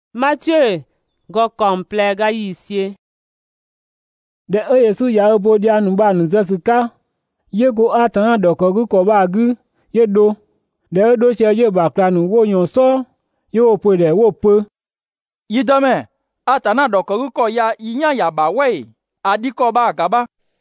Matthieu go komple ga yisie. De Yesu ya obo dia nu ba nu zesika. Ye go atan doko gu ko ba gu ye do. De do se ye ba kla nu wo yon so. Ye wo pe de wo pe. Yi dame atan doko gu ko ya yinya ya ba we. Adi ko ba gaba.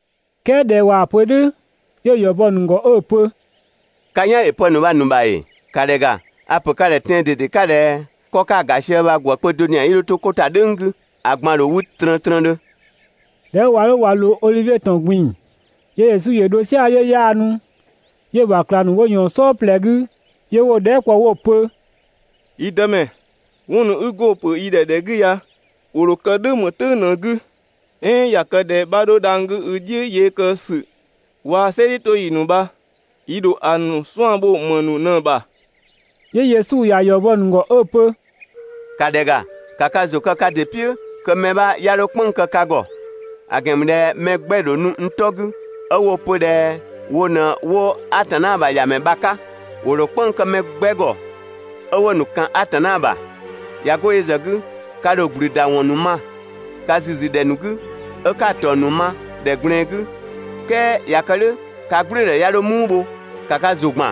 Ke de wa pe de ye yo bo nu go o pe. Kanya e po nu ba nu ba e. Kadega apo kale ten de kale ko ka ga se ba gwo pe do ni iro to ko ta dengu agbon ro wu tran de. De wa lo Olivier Tongbin. Yesu ye do si aye ya nu. Ye ba kla nu wo yon so plegu. Ye wo de kwa wo pe. Idame. Wonu ugo pe ide de gu ya. Oro ka de mo te na gu. Ya ka de ba do dangu uji ye ka su. Wa se to yinu ba. Ido anu swambo manu na ba. Ye Yesu ya yo bo nu go ope. Kadega kaka zo kaka de pie ke meba ya ro pon kaka go. Agemde megbedo nu ntogu owo po de wo na wo atana ba ya mebaka wo ro pon ke megbego owo nu kan atana ba ya go yezagu ka do brida wonu ma ka zizi de nugu o ka to nu ma de gbregu ke yakale ka brire ya ro mubo kaka zogma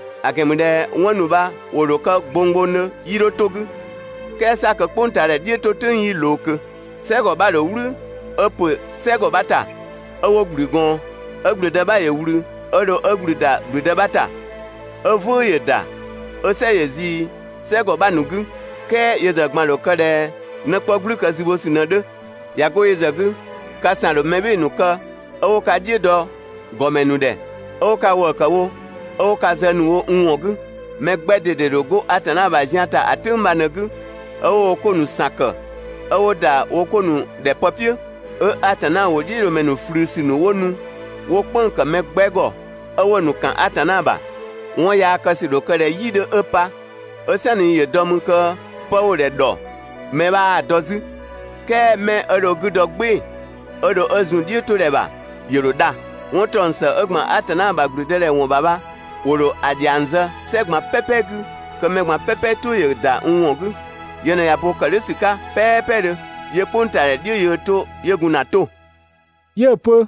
agemde wonu ba wo ro ka gbongo ne yiro togu ke sa ka pontare die to tun yi loke se go ba do wuru opo sego bata owo gburigon ogbruda ba ye wuru odo ogbruda gbruda bata ovu ye da o se yezi sego banugu ke yezagman lo kode na kpogbru ka zibo sinade ya go yezagu ka san lo mebe nuka owo ka die do gomenu de o ka wo o ka zanu wo nwogu megbede de rogo atana ba janta atumba nagu owo konu saka owo da wo konu de papier atana wo diro menu frusi no wonu wo pon ka megbego awonu kan atana ba won ya ka si do kare yide opa osani ye dom ka pawo de do me ba dozi ke me oro gudo gbe oro ozun di to le ba yeroda won ton sa ogma atana ba grudele won baba woro adianza segma pepegu ka megma pepe to ye da nwongu yena ya bo kalisika pepe ye pontare di ye to ye gunato ye pe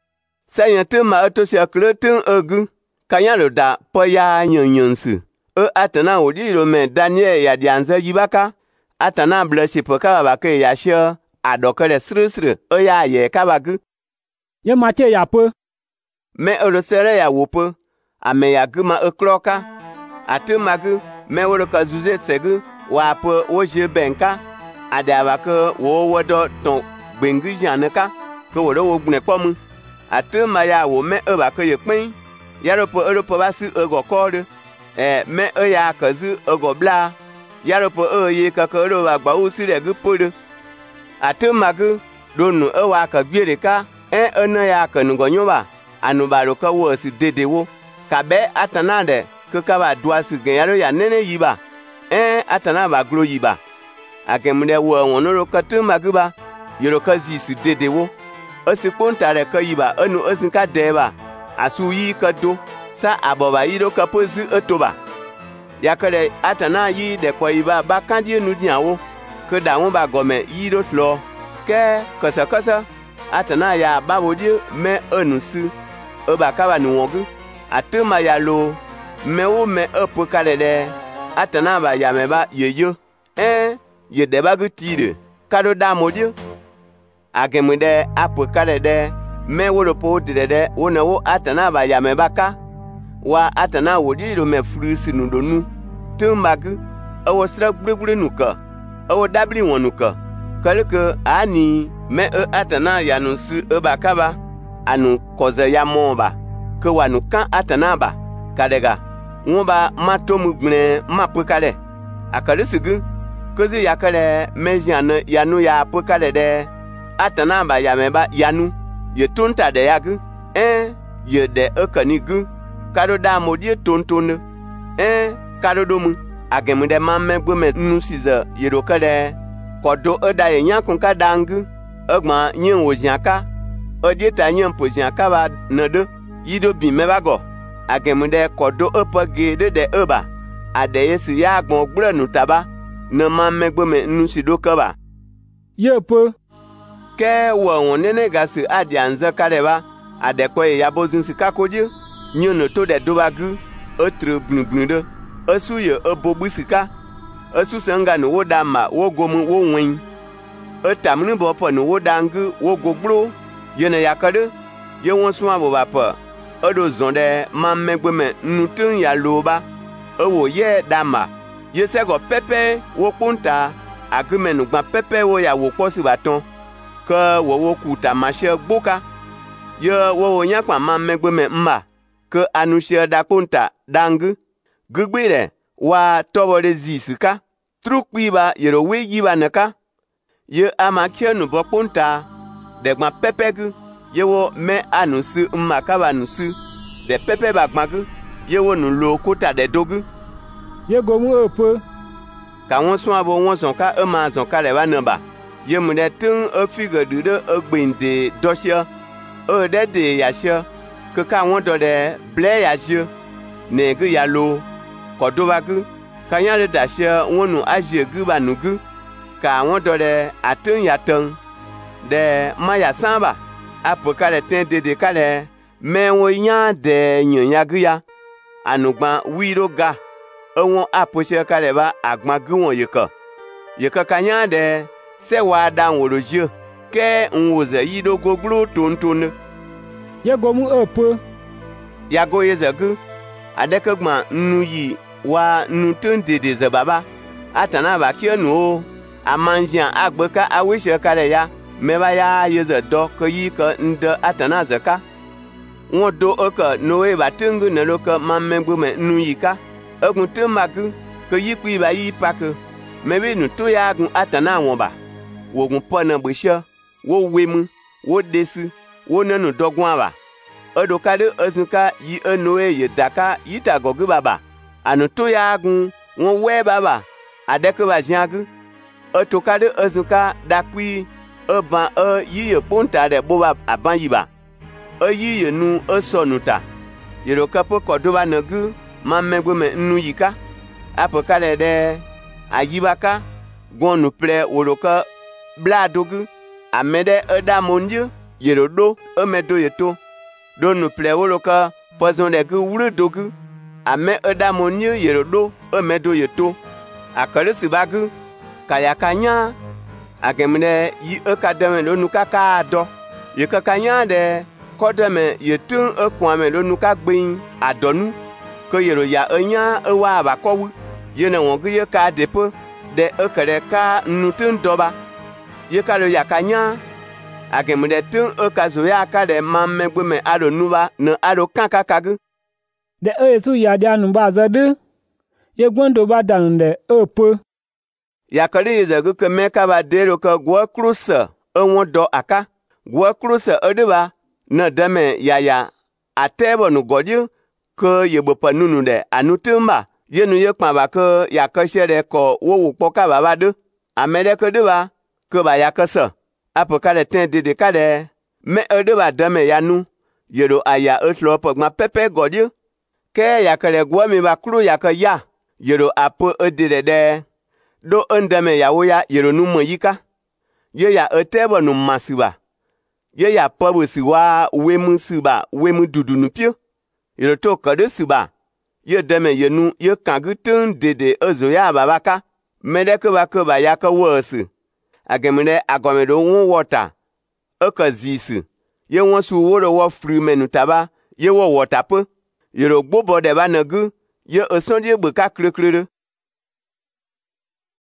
sayen te ma to se kletin ogu kanya lo da po ya nyonsu atana odi ro me Daniel ya dianza yibaka atana blesse po ka ba ke ya she adokere srisri ya ye ka ba gu ye mate ya pe me oro sere ya wo pe ame ya gu ma ekroka atemagu me woro ka zuze tsegu wa pe wo je benka adaba ke wo wodo ton gbengu janaka ke wo gbune pomu atema ya wo me ba ke ye pin yaropo ba si ego kode me ya ka zu ego bla yaropo ye ka ko ro ba gba usi re gu podo atema gu donu wa ka gbiere ka ena ya ka ngo nyoba anu ba ro ka wo si dede wo ka be atana de ke ka ba dua si gen yaro ya nene yiba atana ba glo yiba akemde wo wonoro katuma guba yoro kazi si dede wo osipontare ka yiba anu osinka deba asu yi ka do sa aboba yiro ka pozi otoba yakare atana yi de ko yiba ba kandie nu diawo ke da won ba gome yiro flo ke kasa atana ya babodi me onusu oba ka ba nu wogu atuma ya lo me wo me opo kalede atana ba ya me ba yeyo ye deba gutire kado da modio agemude apu kalede me woro po direde wona wo atana ba ya me baka wa atana wodi ro me frusi nudonu tumbagu owo sra gbugburu nuka owo dabli wonuka kaleke ani me atana ya no su obakaba anu koza ya moba ke wanu kan atana ba kadega wonba matomu gbne mapu kale akalisigu kozi yakale mejiana yanu ya pokale de atana ba ya meba yanu ye tonta de yagu ye de okanigu kado da modie tontone kado domu agemude mamme gbome nusiza yerokale kodo oda ye nyankun kadangu ogma nyen wojiaka odieta nyen pojiaka ba nodo yido bi mebago agemude kodo opage de oba adeye si ya agbon gbro nutaba ne ma megbe me nu si do ke ba. Ye pe. Ke wo won nene ga si adi anze kare ba, ade ko ya bozun si kakoje, nyo no to de do ba gu, etre blublu de, esu ye ebobu sika, esu senga no wo da ma wo gomu wo wen. Etamni bo po no wo dangu wo gogbro, ye ne yakade, ye won so abo ba po. Edo zonde ma megbe me nu tun ya loba, ewo ye dama, ye se go pepe wo punta, agume no gba pepe wo ya wo posi baton. Ke wo kuta mashe gboka ye wo nya kwa ma megbe me mba ke anushe da konta dangu gugbire wa tobore zisika trukpi ba yero we yiba naka ye amakie no bo konta de gba pepe gu ye wo me anusi mma ka ba nusi de pepe ba gbagu ye wo nu lo kota de dogu ye gomu opo ka won so abo won son ka e ma son ka le ba namba ye mu de tun e figure de e gbinde dosia e de ya sia ke ka won do de ble ya je ne gu ya lo ko do ba gu ka nya de da sia won nu a je gu ba nu gu ka won do de atun ya tun de ma ya samba apo ka de ten de ka de me wo nya de nyan ya gu ya anugba wi ro ga e won apo se ka de ba agba gu won ye ka nya de se wa dan wo je ke nwoze yido goglo tontone ye gomu opo ya go ye zegu adeke gba nu yi wa nu tun dede ze baba atana ba ki nu amanjian agbeka awishe kare ya me ba ya ye ze do ko yi ko nde atana zeka won do oko no e ba tungu ne lo ko mamegbu me nu yi ka ekun tumaku ko yi ku ba yi pak me bi nu to ya gun atana won ba wogun pona bwisha wo wemu wo desi wo nanu dogun aba odo kade asunka yi enoe ye daka yita gogu baba anu to ya gun won we baba adeke ba jiagu oto kade asunka dakwi oban yi ye ponta de boba aban yiba yi ye nu osonuta yero kapo kodoba nagu mamegwe me nu yika apokale de ayibaka gonu ple woroka bladogu amede edamonje yerodo emedo yeto donu ple woloka poison de gu wurodogu ame edamonje yerodo emedo yeto akare sibagu kayakanya agemne yi ekademe lonu kaka do yekakanya de kodeme yetun ekwame lonu kagbin adonu ko yero ya enya ewa abakowu yene wongu ye ka depo de ekere ka nutun doba ye ka lo yakanya agemde tun okazo ya ka de mamegbe me alo nuba ne alo kankakagu de Yesu ya dia nu ba zade ye gwondo ba dan de opo yakari yezagu ke me ka ba de ro ka gwo krusa enwon do aka gwo krusa edeba na deme yaya atebo nu godju ke yebopa nunu de anutumba yenu ye kpa ba ke yakashere ko wo poka baba de amede ke de ba ke ba yakasa apokale ten de kade me ede ba deme yanu yero aya oslo pogma pepe godju ke yakale gwo mi ba kru yakaya yero apo edire de do ndeme yawo ya yero nu moyika ye ya etebo nu masiba ye ya pabu siwa wemu siba wemu dudunu pio yero to kade siba ye deme yenu ye kagutun dede ozo ya babaka medeke ba ya ka wosu agemede agomedo won water okazisi ye won su woro wo free menu taba ye wo water po yero gbobo de ba nagu ye osonje gbe ka krekrere